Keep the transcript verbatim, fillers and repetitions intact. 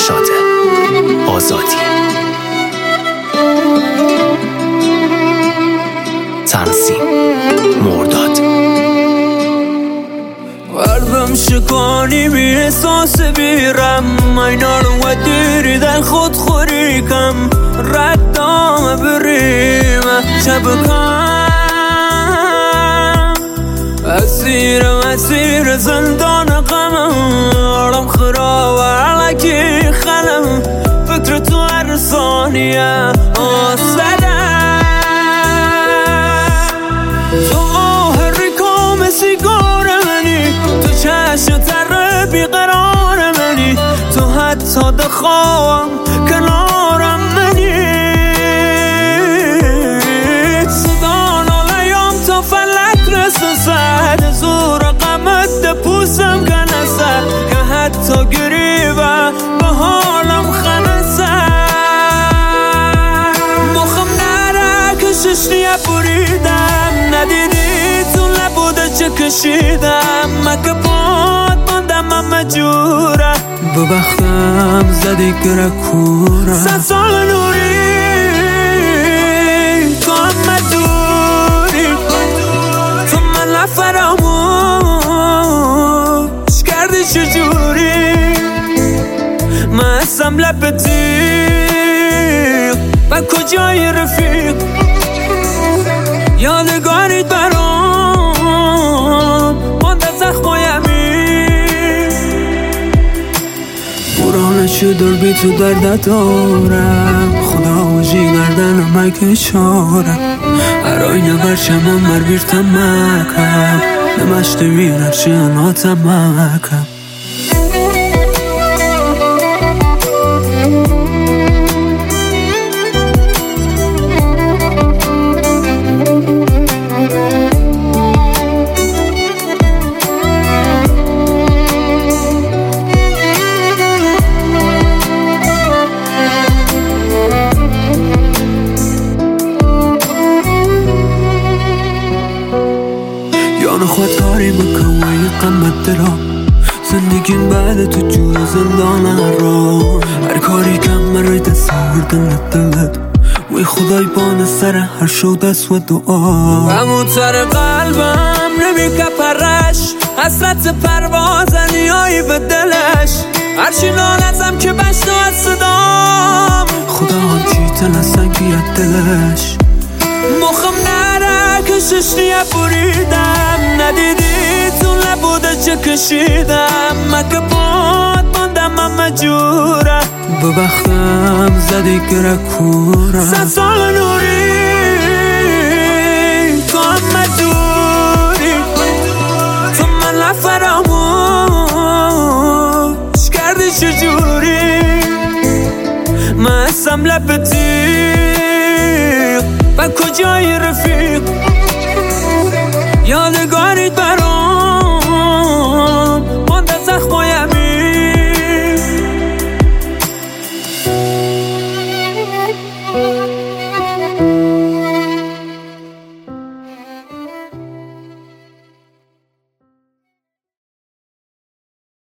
نشاطه. آزادی. تنظیم مرداد. قلبم شکانی بی احساس بیرم، اینا رو و دیری در خود خوری کم، ردام بریم شبکم، اسیرم اسیر زندان غمم، آرام خراب علکی خلم، فکر تو هر ثانیه آسدم، تو آهری کام سیگار منی، تو چشم تر بیقرار منی، تو حتی دخوام کنارم منی، صدا نالیام تا فلک رسه سد، زور قمت ده پوسم کنسه، که حتی گریبه به حالم خنسه، مخم نره کششنیه بریدم، ندیدی تو نبوده چه کشیدم، مکه باد ماندم من مجوره، به بختم زدی گره کوره، سه سال نوری تو هم مدوری، تو من لفراموش کردی چجوری، من هستم لب تیغ و کجای رفیق، یادگاریت برام مانده زخمایمی، قرآن شدر بی تو درد دارم، خدا وجی گردن مکه شارم، ارای نبرشم مر بیرتم مکم، نمشت ویرر شناتم مکم. خود کاری بکن و یه قمت درام، زندگین بعد تو جور زندان را، هر کاری کم مرای دست آوردن دلت، وی خدای بان سر هر شو دست و دعا، همونتر قلبم نمی کپرش، حسرت پرواز نیایی به دلش، هرچی نالزم که بشنو از صدام، خدا هم چیتن از سنگیت دلش، مخم نره کششنیه بریدم، ندیدی تو نبوده چه کشیدم، مکه باد ماندم من مجوره، به بختم زدی گره کوره، سه سال نوری تو هم مدوری، تو من لفراموش کردی چجوری، من هستم لب تیغ و کجای رفیق، یادگاریت برام